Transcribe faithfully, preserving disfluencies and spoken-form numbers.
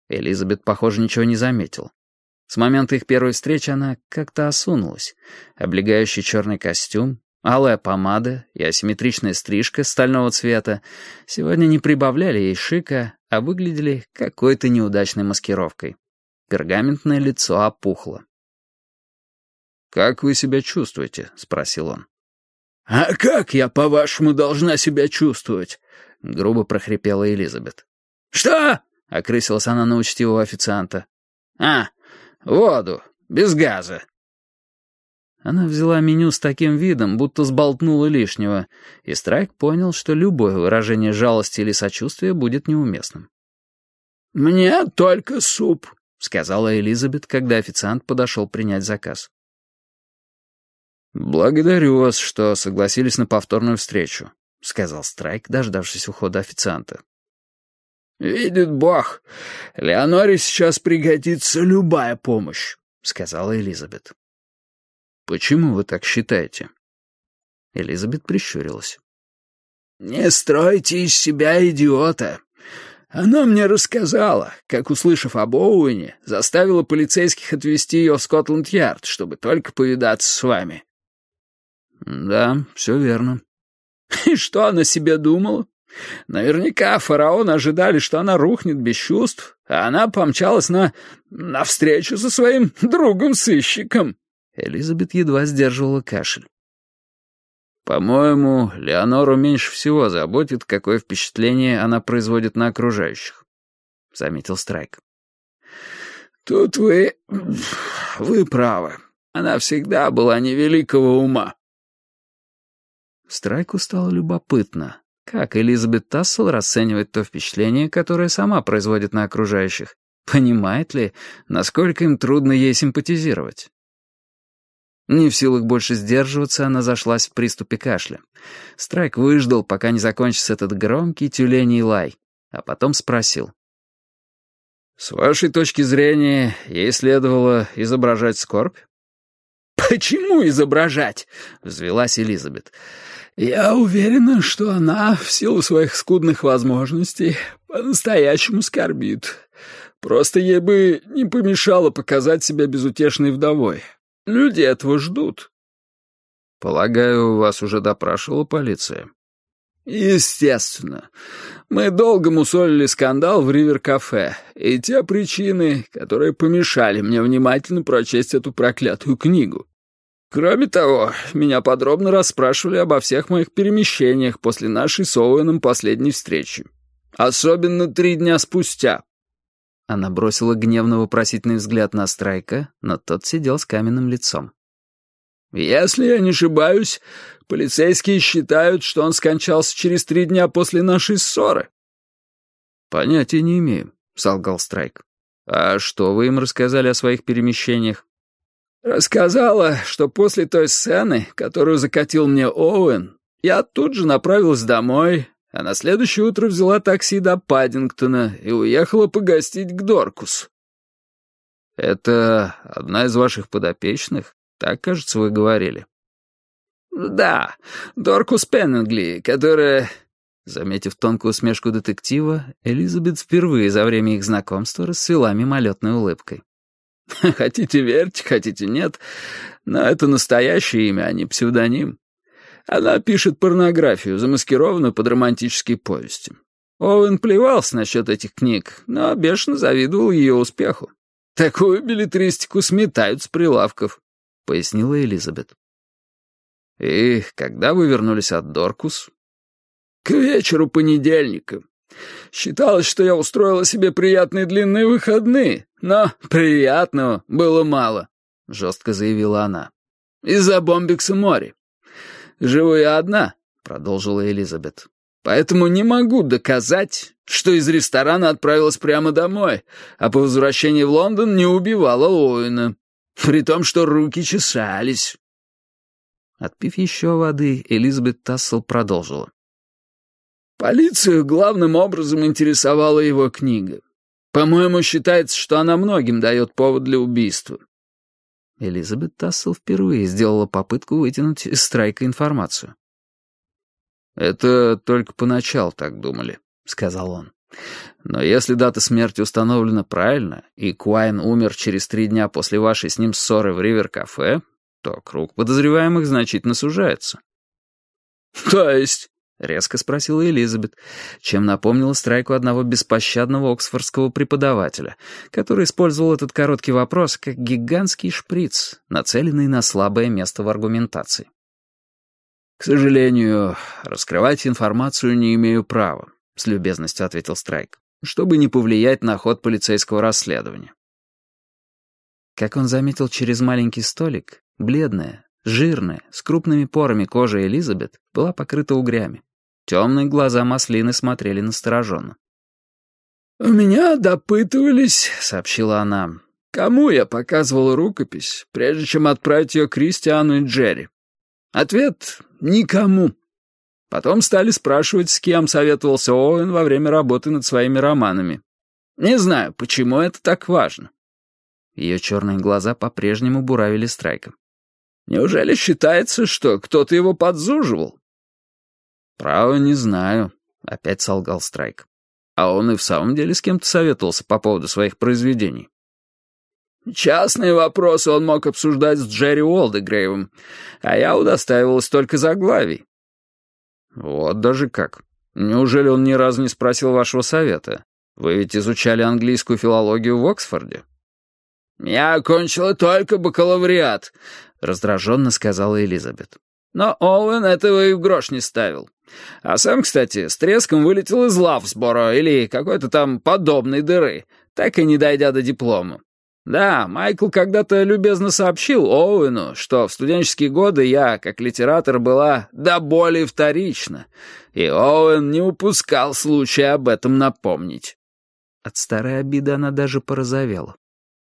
Элизабет, похоже, ничего не заметила. С момента их первой встречи она как-то осунулась. Облегающий черный костюм, алая помада и асимметричная стрижка стального цвета сегодня не прибавляли ей шика, а выглядели какой-то неудачной маскировкой. Пергаментное лицо опухло. «Как вы себя чувствуете?» — спросил он. «А как я, по-вашему, должна себя чувствовать?» — грубо прохрипела Элизабет. «Что?» — окрысилась она на учтивого официанта. «А, воду, без газа». Она взяла меню с таким видом, будто сболтнула лишнего, и Страйк понял, что любое выражение жалости или сочувствия будет неуместным. «Мне только суп», — сказала Элизабет, когда официант подошел принять заказ. «Благодарю вас, что согласились на повторную встречу», — сказал Страйк, дождавшись ухода официанта. «Видит Бог, Леоноре сейчас пригодится любая помощь», — сказала Элизабет. «Почему вы так считаете?» Элизабет прищурилась. «Не стройте из себя идиота. Она мне рассказала, как, услышав об Оуэне, заставила полицейских отвезти ее в Скотланд-Ярд, чтобы только повидаться с вами». «Да, все верно». «И что она себе думала? Наверняка фараоны ожидали, что она рухнет без чувств, а она помчалась на... на встречу со своим другом-сыщиком». Элизабет едва сдерживала кашель. «По-моему, Леонору меньше всего заботит, какое впечатление она производит на окружающих», — заметил Страйк. «Тут вы... вы правы. Она всегда была невеликого ума». Страйку стало любопытно, как Элизабет Тассел расценивает то впечатление, которое сама производит на окружающих. Понимает ли, насколько им трудно ей симпатизировать? Не в силах больше сдерживаться, она зашлась в приступе кашля. Страйк выждал, пока не закончится этот громкий тюленей лай, а потом спросил. «С вашей точки зрения, ей следовало изображать скорбь?» «Почему изображать?» — взвилась Элизабет. «Я уверена, что она, в силу своих скудных возможностей, по-настоящему скорбит. Просто ей бы не помешало показать себя безутешной вдовой. Люди этого ждут». «Полагаю, вас уже допрашивала полиция?» «Естественно. Мы долго мусолили скандал в Ривер-кафе, и те причины, которые помешали мне внимательно прочесть эту проклятую книгу. Кроме того, меня подробно расспрашивали обо всех моих перемещениях после нашей с Оуэном последней встречи. Особенно три дня спустя». Она бросила гневно-вопросительный взгляд на Страйка, но тот сидел с каменным лицом. «Если я не ошибаюсь, полицейские считают, что он скончался через три дня после нашей ссоры». «Понятия не имею», — солгал Страйк. «А что вы им рассказали о своих перемещениях?» «Рассказала, что после той сцены, которую закатил мне Оуэн, я тут же направилась домой, а на следующее утро взяла такси до Паддингтона и уехала погостить к Доркусу». «Это одна из ваших подопечных? Так, кажется, вы говорили». «Да, Доркус Пеннингли, которая...» Заметив тонкую усмешку детектива, Элизабет впервые за время их знакомства расцвела мимолетной улыбкой. «Хотите верьте, хотите нет, но это настоящее имя, а не псевдоним. Она пишет порнографию, замаскированную под романтические повести. Оуэн плевался насчет этих книг, но бешено завидовал ее успеху. Такую беллетристику сметают с прилавков», — пояснила Элизабет. «И когда вы вернулись от Доркус?» «К вечеру понедельника. Считалось, что я устроила себе приятные длинные выходные, но приятного было мало», — жестко заявила она. «Из-за Бомбикса Мори. Живу я одна», — продолжила Элизабет. «Поэтому не могу доказать, что из ресторана отправилась прямо домой, а по возвращении в Лондон не убивала Оуэна, при том, что руки чесались». Отпив еще воды, Элизабет Тассел продолжила. «Полицию главным образом интересовала его книга. По-моему, считается, что она многим дает повод для убийства». Элизабет Тассел впервые сделала попытку вытянуть из Страйка информацию. «Это только поначалу так думали», — сказал он. Но если дата смерти установлена правильно, и Куайн умер через три дня после вашей с ним ссоры в Ривер-кафе, то круг подозреваемых значительно сужается». «То есть?» — резко спросила Элизабет, чем напомнила Страйку одного беспощадного оксфордского преподавателя, который использовал этот короткий вопрос как гигантский шприц, нацеленный на слабое место в аргументации. «К сожалению, раскрывать информацию не имею права», — с любезностью ответил Страйк, «чтобы не повлиять на ход полицейского расследования». Как он заметил через маленький столик, бледная, жирная, с крупными порами кожа Элизабет была покрыта угрями. Темные глаза маслины смотрели настороженно. «У меня допытывались», — сообщила она, — «кому я показывал рукопись, прежде чем отправить ее Кристиану и Джерри. Ответ — никому. Потом стали спрашивать, с кем советовался Оуэн во время работы над своими романами. Не знаю, почему это так важно». Ее черные глаза по-прежнему буравили Страйка. «Неужели считается, что кто-то его подзуживал?» «Право, не знаю», — опять солгал Страйк. «А он и в самом деле с кем-то советовался по поводу своих произведений». «Частные вопросы он мог обсуждать с Джерри Уолдегрейвом, а я удостаивалась только заглавий». «Вот даже как. Неужели он ни разу не спросил вашего совета? Вы ведь изучали английскую филологию в Оксфорде». «Я окончила только бакалавриат», — раздраженно сказала Элизабет. «Но Оуэн этого и в грош не ставил. А сам, кстати, с треском вылетел из Лавсборо или какой-то там подобной дыры, так и не дойдя до диплома. Да, Майкл когда-то любезно сообщил Оуэну, что в студенческие годы я, как литератор, была до боли вторична, и Оуэн не упускал случая об этом напомнить». От старой обиды она даже порозовела.